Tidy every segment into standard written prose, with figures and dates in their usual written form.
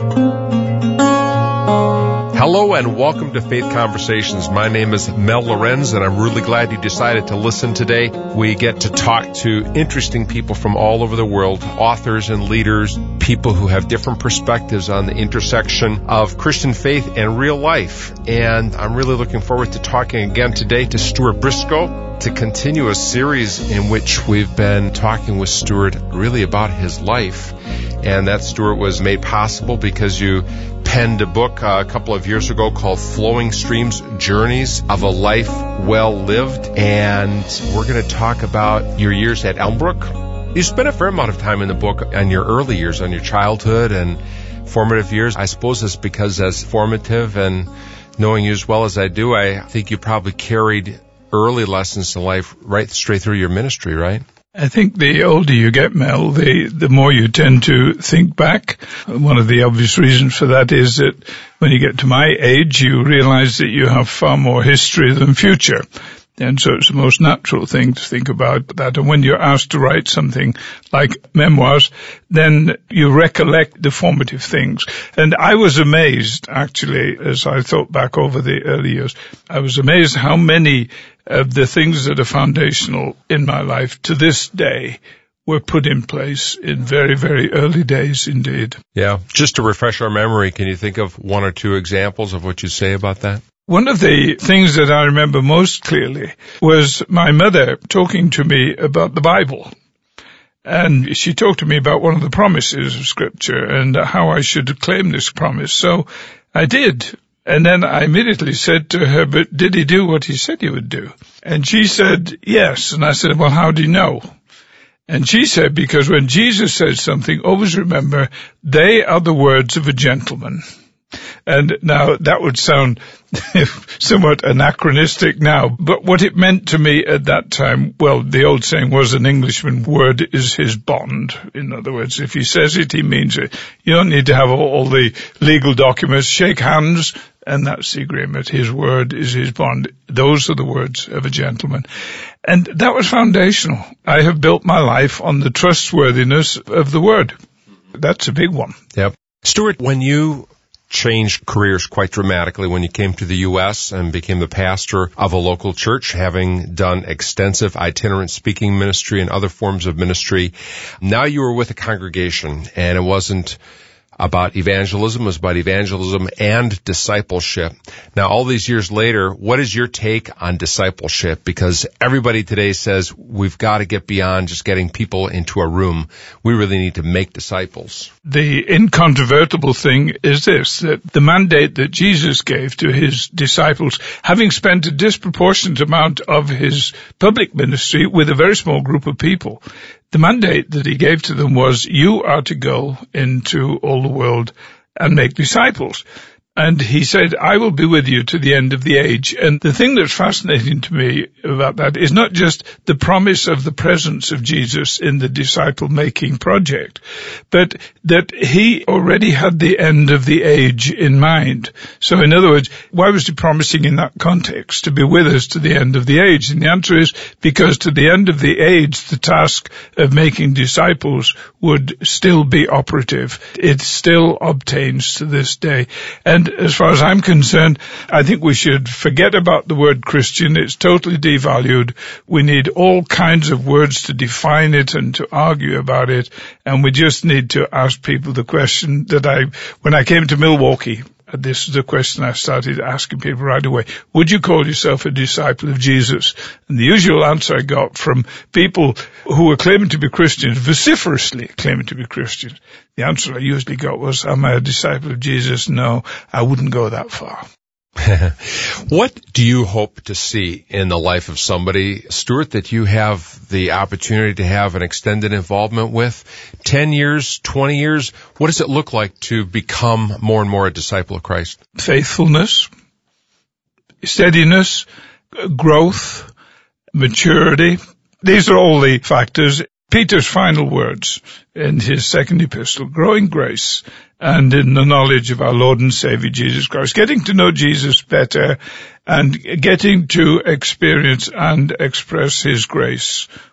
Hello and welcome to Faith Conversations. My name is Mel Lorenz and I'm really glad you decided to listen today. We get to talk to interesting people from all over the world, authors and leaders, people who have different perspectives on the intersection of Christian faith and real life. And I'm really looking forward to talking again today to Stuart Briscoe to continue a series in which we've been talking with Stuart really about his life. And that, Stuart, was made possible because you penned a book a couple of years ago called Flowing Streams, Journeys of a Life Well Lived. And we're going to talk about your years at Elmbrook. You spent a fair amount of time in the book on your early years, on your childhood and formative years. I suppose it's because as formative and knowing you as well as I do, I think you probably carried early lessons in life right straight through your ministry, right? I think the older you get, Mel, the more you tend to think back. One of the obvious reasons for that is that when you get to my age, you realize that you have far more history than future. And so it's the most natural thing to think about that. And when you're asked to write something like memoirs, then you recollect the formative things. And I was amazed, actually, as I thought back over the early years, I was amazed how many of the things that are foundational in my life to this day were put in place in very, very early days indeed. Yeah. Just to refresh our memory, can you think of one or two examples of what you say about that? One of the things that I remember most clearly was my mother talking to me about the Bible. And she talked to me about one of the promises of Scripture and how I should claim this promise. So I did. And then I immediately said to her, but did he do what he said he would do? And she said, yes. And I said, well, how do you know? And she said, because when Jesus says something, always remember, they are the words of a gentleman. And now that would sound somewhat anachronistic now, but what it meant to me at that time, well, the old saying was an Englishman word is his bond. In other words, if he says it, he means it. You don't need to have all the legal documents, shake hands, and that's the agreement. His word is his bond. Those are the words of a gentleman. And that was foundational. I have built my life on the trustworthiness of the word. That's a big one. Yep. Stuart, when you changed careers quite dramatically when you came to the U.S. and became the pastor of a local church, having done extensive itinerant speaking ministry and other forms of ministry. Now you were with a congregation, and it wasn't about evangelism, it was about evangelism and discipleship. Now, all these years later, what is your take on discipleship? Because everybody today says we've got to get beyond just getting people into a room. We really need to make disciples. The incontrovertible thing is this, that the mandate that Jesus gave to his disciples, having spent a disproportionate amount of his public ministry with a very small group of people, the mandate that he gave to them was, you are to go into all the world and make disciples. And he said, I will be with you to the end of the age. And the thing that's fascinating to me about that is not just the promise of the presence of Jesus in the disciple-making project, but that he already had the end of the age in mind. So in other words, why was he promising in that context to be with us to the end of the age? And the answer is because to the end of the age, the task of making disciples would still be operative. It still obtains to this day. And as far as I'm concerned, I think we should forget about the word Christian. It's totally devalued. We need all kinds of words to define it and to argue about it. And we just need to ask people the question that when I came to Milwaukee, this is the question I started asking people right away. Would you call yourself a disciple of Jesus? And the usual answer I got from people who were claiming to be Christians, vociferously claiming to be Christians, the answer I usually got was, am I a disciple of Jesus? No, I wouldn't go that far. What do you hope to see in the life of somebody, Stuart, that you have the opportunity to have an extended involvement with? 10 years, 20 years? What does it look like to become more and more a disciple of Christ? Faithfulness, steadiness, growth, maturity. These are all the factors. Peter's final words in his second epistle, growing grace and in the knowledge of our Lord and Savior Jesus Christ, getting to know Jesus better and getting to experience and express his grace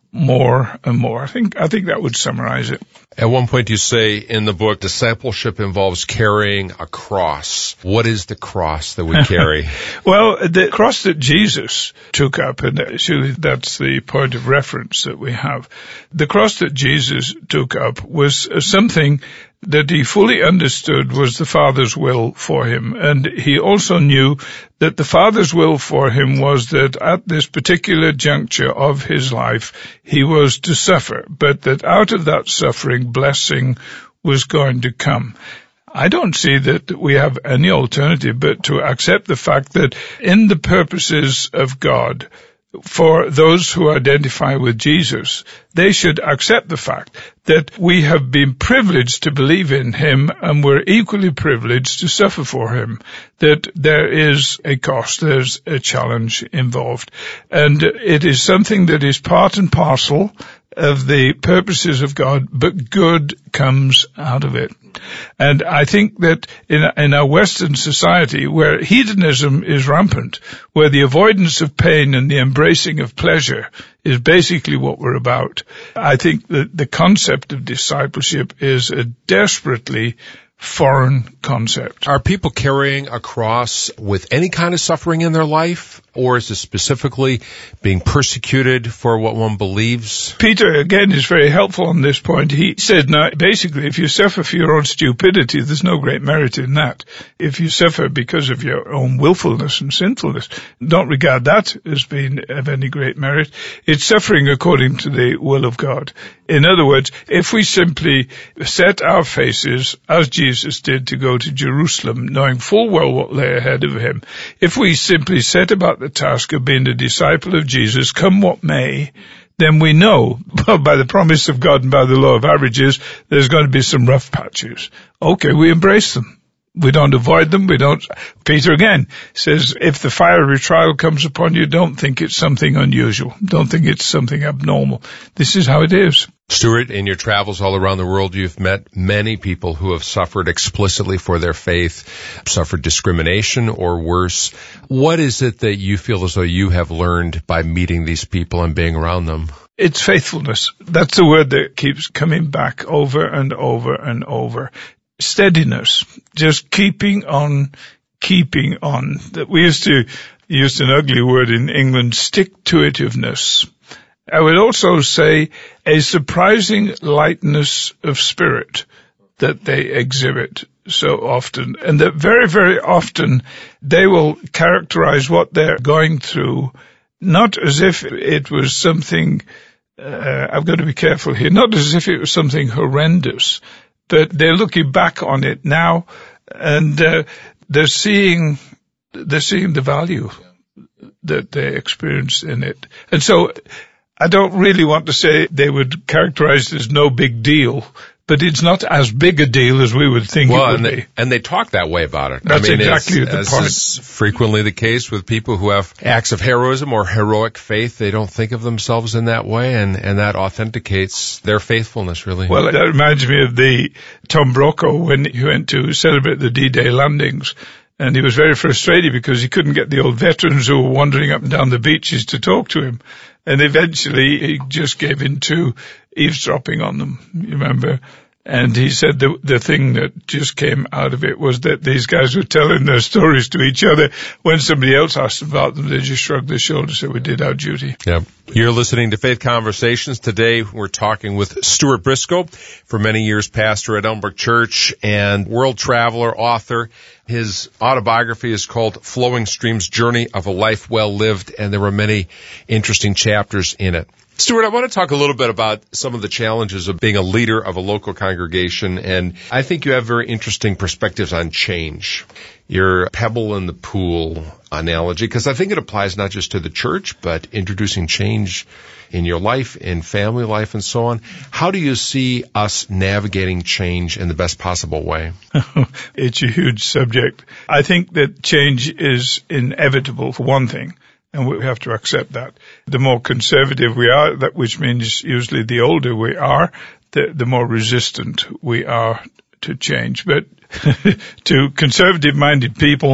more and more. I think that would summarize it. At one point you say in the book, discipleship involves carrying a cross. What is the cross that we carry? Well, the cross that Jesus took up, and actually that's the point of reference that we have. The cross that Jesus took up was something that he fully understood was the Father's will for him. And he also knew that the Father's will for him was that at this particular juncture of his life, he was to suffer, but that out of that suffering, blessing was going to come. I don't see that we have any alternative but to accept the fact that in the purposes of God, for those who identify with Jesus, they should accept the fact that we have been privileged to believe in him and we're equally privileged to suffer for him, that there is a cost, there's a challenge involved. And it is something that is part and parcel of the purposes of God, but good comes out of it. And I think that in our Western society, where hedonism is rampant, where the avoidance of pain and the embracing of pleasure is basically what we're about, I think that the concept of discipleship is a desperately foreign concept. Are people carrying a cross with any kind of suffering in their life, or is it specifically being persecuted for what one believes? Peter, again, is very helpful on this point. He said, now, basically, if you suffer for your own stupidity, there's no great merit in that. If you suffer because of your own willfulness and sinfulness, don't regard that as being of any great merit. It's suffering according to the will of God. In other words, if we simply set our faces, as Jesus did, to go to Jerusalem, knowing full well what lay ahead of him, if we simply set about the task of being a disciple of Jesus, come what may, then we know, by the promise of God and by the law of averages, there's going to be some rough patches. Okay, we embrace them. We don't avoid them. Peter again says, if the fiery trial comes upon you, don't think it's something unusual. Don't think it's something abnormal. This is how it is. Stuart, in your travels all around the world, you've met many people who have suffered explicitly for their faith, suffered discrimination or worse. What is it that you feel as though you have learned by meeting these people and being around them? It's faithfulness. That's the word that keeps coming back over and over and over. Steadiness, just keeping on. That we used to use an ugly word in England, stick-to-itiveness. I would also say a surprising lightness of spirit that they exhibit so often, and that very, very often they will characterize what they're going through not as if it was something, I've got to be careful here, not as if it was something horrendous, but they're looking back on it now, and they're seeing the value that they experienced in it. And so I don't really want to say they would characterize it as no big deal, but it's not as big a deal as we would think it would be. And they talk that way about it. That's exactly the point. As is frequently the case with people who have acts of heroism or heroic faith. They don't think of themselves in that way, and that authenticates their faithfulness, really. Well, that reminds me of the Tom Brokaw when he went to celebrate the D-Day landings. And he was very frustrated because he couldn't get the old veterans who were wandering up and down the beaches to talk to him. And eventually he just gave in to eavesdropping on them, you remember? And he said the thing that just came out of it was that these guys were telling their stories to each other. When somebody else asked about them, they just shrugged their shoulders and said, we did our duty. Yeah. You're listening to Faith Conversations. Today we're talking with Stuart Briscoe, for many years pastor at Elmbrook Church and world traveler, author. His autobiography is called Flowing Streams, Journey of a Life Well Lived, and there were many interesting chapters in it. Stuart, I want to talk a little bit about some of the challenges of being a leader of a local congregation, and I think you have very interesting perspectives on change. Your pebble in the pool analogy, because I think it applies not just to the church, but introducing change in your life, in family life, and so on. How do you see us navigating change in the best possible way? It's a huge subject. I think that change is inevitable, for one thing. And we have to accept that. The more conservative we are, which means usually the older we are, the more resistant we are to change. But to conservative-minded people,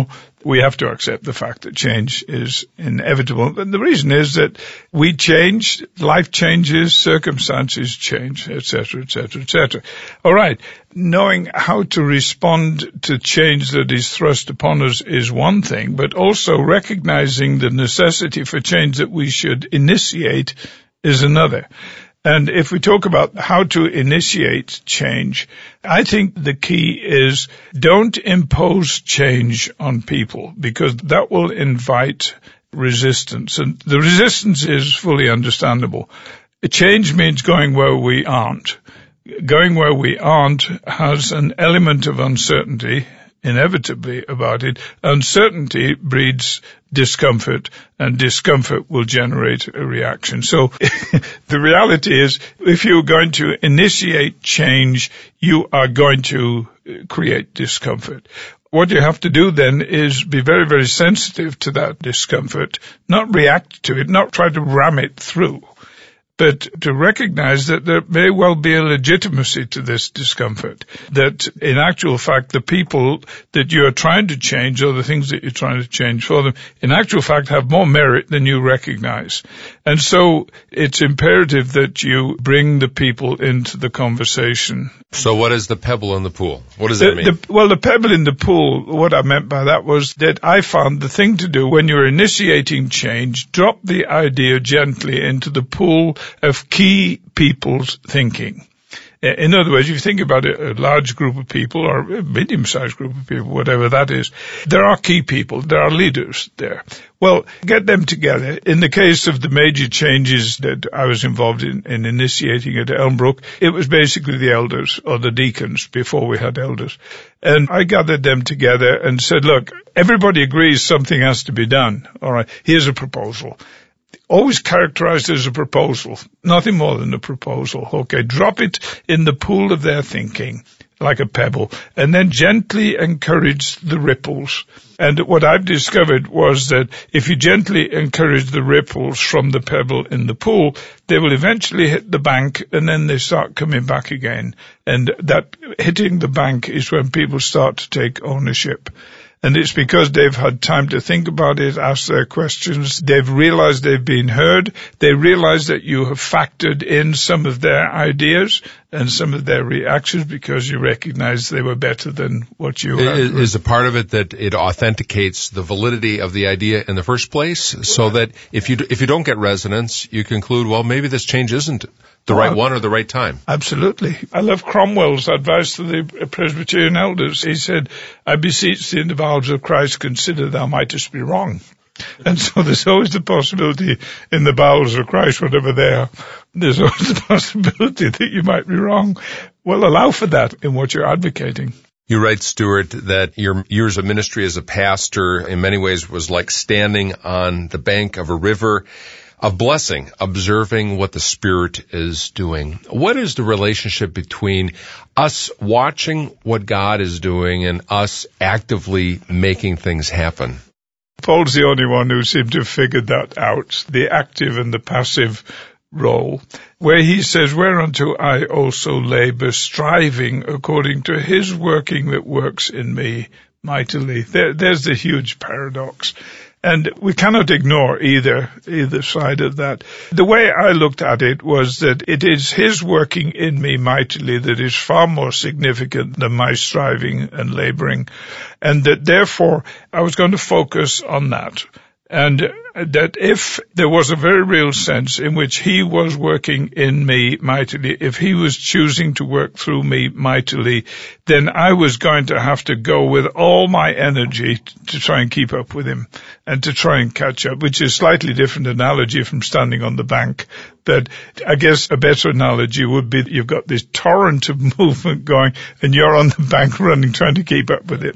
we have to accept the fact that change is inevitable. And the reason is that we change, life changes, circumstances change, etc., etc., etc. All right. Knowing how to respond to change that is thrust upon us is one thing, but also recognizing the necessity for change that we should initiate is another. And if we talk about how to initiate change, I think the key is don't impose change on people, because that will invite resistance. And the resistance is fully understandable. Change means going where we aren't. Going where we aren't has an element of uncertainty, inevitably, about it. Uncertainty breeds discomfort, and discomfort will generate a reaction. So the reality is, if you're going to initiate change, you are going to create discomfort. What you have to do then is be very, very sensitive to that discomfort, not react to it, not try to ram it through, but to recognize that there may well be a legitimacy to this discomfort, that in actual fact the people that you are trying to change, or the things that you're trying to change for them, in actual fact have more merit than you recognize. And so it's imperative that you bring the people into the conversation. So what is the pebble in the pool? What does that mean? The pebble in the pool, what I meant by that was that I found the thing to do when you're initiating change, drop the idea gently into the pool of key people's thinking. In other words, if you think about a large group of people or a medium-sized group of people, whatever that is, there are key people, there are leaders there. Well, get them together. In the case of the major changes that I was involved in initiating at Elmbrook, it was basically the elders or the deacons before we had elders. And I gathered them together and said, look, everybody agrees something has to be done. All right, here's a proposal. Always characterized as a proposal, nothing more than a proposal. Okay, drop it in the pool of their thinking like a pebble, and then gently encourage the ripples. And what I've discovered was that if you gently encourage the ripples from the pebble in the pool, they will eventually hit the bank, and then they start coming back again. And that hitting the bank is when people start to take ownership. And it's because they've had time to think about it, ask their questions, they've realized they've been heard, they realize that you have factored in some of their ideas and some of their reactions because you recognize they were better than what you had. Is a part of it that it authenticates the validity of the idea in the first place, so that if you don't get resonance, you conclude, well, maybe this change isn't the right one or the right time. Absolutely. I love Cromwell's advice to the Presbyterian elders. He said, I beseech thee in the bowels of Christ, consider thou mightest be wrong. And so there's always the possibility in the bowels of Christ, whatever they are, there's always the possibility that you might be wrong. Well, allow for that in what you're advocating. You write, Stuart, that your years of ministry as a pastor in many ways was like standing on the bank of a river of blessing, observing what the Spirit is doing. What is the relationship between us watching what God is doing and us actively making things happen? Paul's the only one who seemed to have figured that out, the active and the passive role, where he says, whereunto I also labor, striving according to his working that works in me mightily. There's the huge paradox. And we cannot ignore either side of that. The way I looked at it was that it is his working in me mightily that is far more significant than my striving and laboring. And that therefore I was going to focus on that. And that if there was a very real sense in which he was working in me mightily, if he was choosing to work through me mightily, then I was going to have to go with all my energy to try and keep up with him and to try and catch up, which is a slightly different analogy from standing on the bank. But I guess a better analogy would be that you've got this torrent of movement going and you're on the bank running, trying to keep up with it.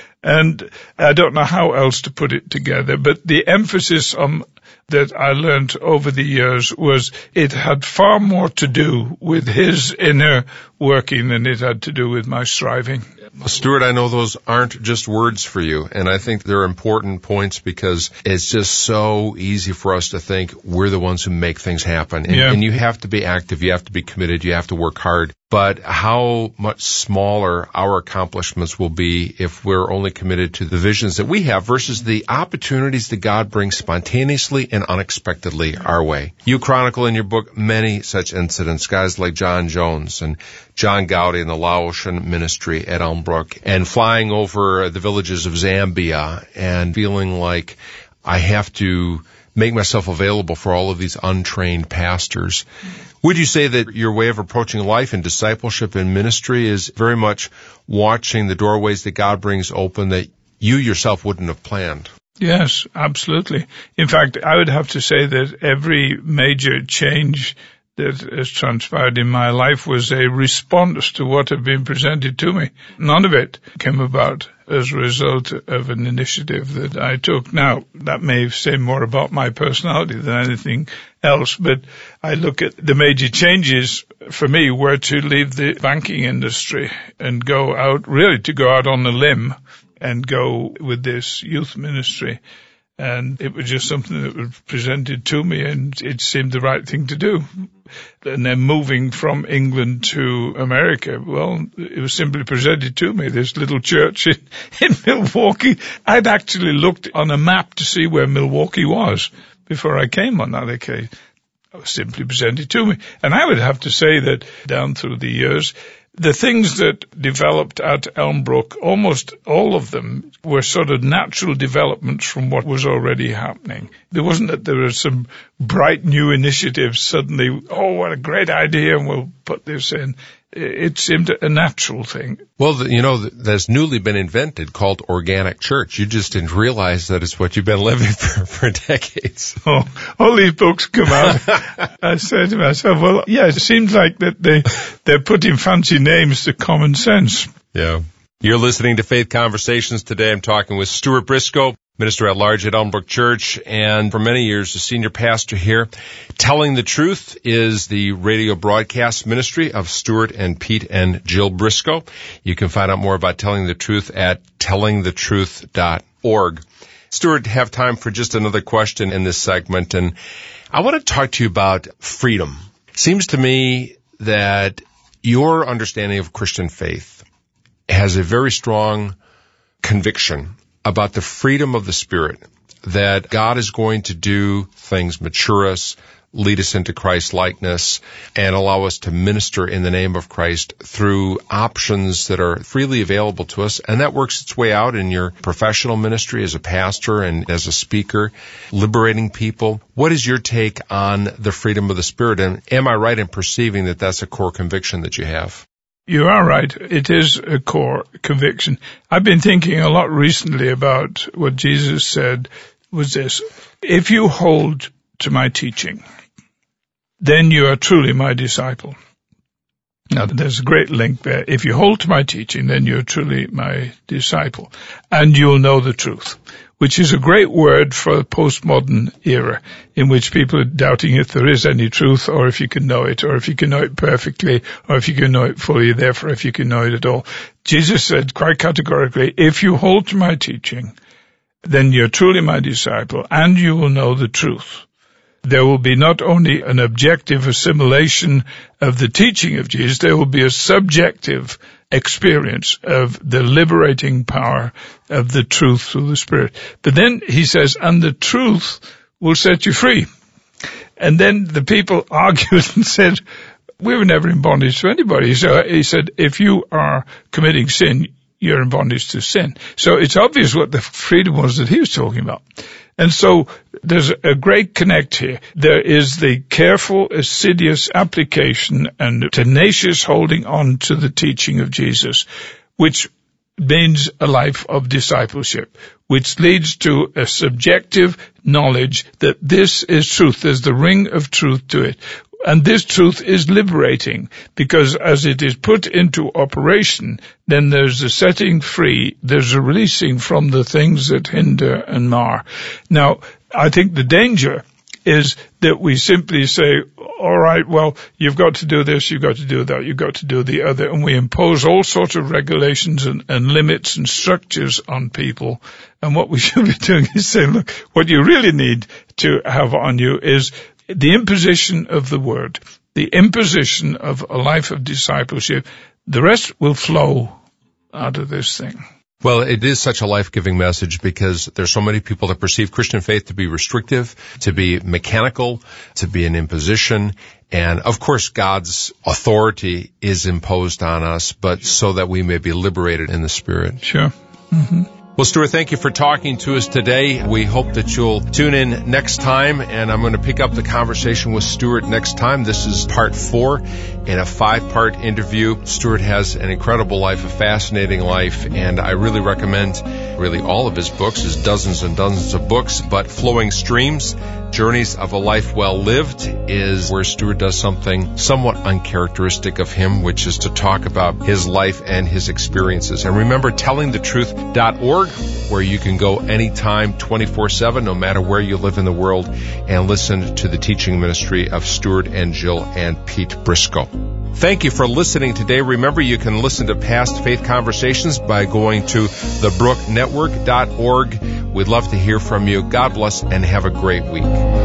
And I don't know how else to put it together, but the emphasis that I learned over the years was it had far more to do with his inner working than it had to do with my striving. Well, Stuart, I know those aren't just words for you, and I think they're important points because it's just so easy for us to think we're the ones who make things happen. And you have to be active, you have to be committed, you have to work hard. but how much smaller our accomplishments will be if we're only committed to the visions that we have versus the opportunities that God brings spontaneously and unexpectedly our way. You chronicle in your book many such incidents, guys like John Jones and John Gowdy and the Laotian ministry at Elmbrook, and flying over the villages of Zambia and feeling like I have to make myself available for all of these untrained pastors. Would you say that your way of approaching life and discipleship and ministry is very much watching the doorways that God brings open that you yourself wouldn't have planned? Yes, absolutely. In fact, I would have to say that every major change that has transpired in my life was a response to what had been presented to me. None of it came about as a result of an initiative that I took. Now, that may say more about my personality than anything else, but I look at the major changes for me were to leave the banking industry and go out on a limb and go with this youth ministry. And it was just something that was presented to me, and it seemed the right thing to do. And then moving from England to America, well, it was simply presented to me, this little church in Milwaukee. I'd actually looked on a map to see where Milwaukee was before I came on that occasion. It was simply presented to me. And I would have to say that down through the years, the things that developed at Elmbrook, almost all of them were sort of natural developments from what was already happening. There wasn't that there were some bright new initiatives suddenly, oh, what a great idea, and we'll put this in. It seemed a natural thing. Well, that's newly been invented called organic church. You just didn't realize that it's what you've been living for decades. Oh, all these books come out. I said to myself, well, yeah, it seems like that they're putting fancy names to common sense. Yeah. You're listening to Faith Conversations today. I'm talking with Stuart Briscoe, minister at large at Elmbrook Church, and for many years the senior pastor here. Telling the Truth is the radio broadcast ministry of Stuart and Pete and Jill Briscoe. You can find out more about Telling the Truth at tellingthetruth.org. Stuart, have time for just another question in this segment, and I want to talk to you about freedom. It seems to me that your understanding of Christian faith has a very strong conviction about the freedom of the Spirit, that God is going to do things, mature us, lead us into Christ-likeness, and allow us to minister in the name of Christ through options that are freely available to us. And that works its way out in your professional ministry as a pastor and as a speaker, liberating people. What is your take on the freedom of the Spirit? And am I right in perceiving that that's a core conviction that you have? You are right. It is a core conviction. I've been thinking a lot recently about what Jesus said was this: if you hold to my teaching, then you are truly my disciple. Now, there's a great link there. If you hold to my teaching, then you're truly my disciple, and you'll know the truth, which is a great word for the postmodern era, in which people are doubting if there is any truth, or if you can know it, or if you can know it perfectly, or if you can know it fully, therefore if you can know it at all. Jesus said quite categorically, if you hold to my teaching, then you're truly my disciple, and you will know the truth. There will be not only an objective assimilation of the teaching of Jesus, there will be a subjective experience of the liberating power of the truth through the Spirit. But then he says, and the truth will set you free. And then the people argued and said, we were never in bondage to anybody. So he said, if you are committing sin, you're in bondage to sin. So it's obvious what the freedom was that he was talking about. And so there's a great connect here. There is the careful, assiduous application and tenacious holding on to the teaching of Jesus, which means a life of discipleship, which leads to a subjective knowledge that this is truth. There's the ring of truth to it. And this truth is liberating, because as it is put into operation, then there's a setting free, there's a releasing from the things that hinder and mar. Now, I think the danger is that we simply say, all right, well, you've got to do this, you've got to do that, you've got to do the other, and we impose all sorts of regulations and limits and structures on people. And what we should be doing is saying, look, what you really need to have on you is the imposition of the word. the imposition of a life of discipleship. The rest will flow out of this thing. Well, it is such a life-giving message because there's so many people that perceive Christian faith to be restrictive, to be mechanical, to be an imposition. And, of course, God's authority is imposed on us, but so that we may be liberated in the Spirit. Sure. Mm-hmm. Well, Stuart, thank you for talking to us today. We hope that you'll tune in next time, and I'm going to pick up the conversation with Stuart next time. This is part 4 in a 5-part interview. Stuart has an incredible life, a fascinating life, and I really recommend really all of his books, his dozens and dozens of books, but Flowing Streams, Journeys of a Life Well Lived is where Stuart does something somewhat uncharacteristic of him, which is to talk about his life and his experiences. And remember, tellingthetruth.org, where you can go anytime, 24/7, no matter where you live in the world, and listen to the teaching ministry of Stuart and Jill and Pete Briscoe. Thank you for listening today. Remember, you can listen to past Faith Conversations by going to thebrooknetwork.org. We'd love to hear from you. God bless and have a great week.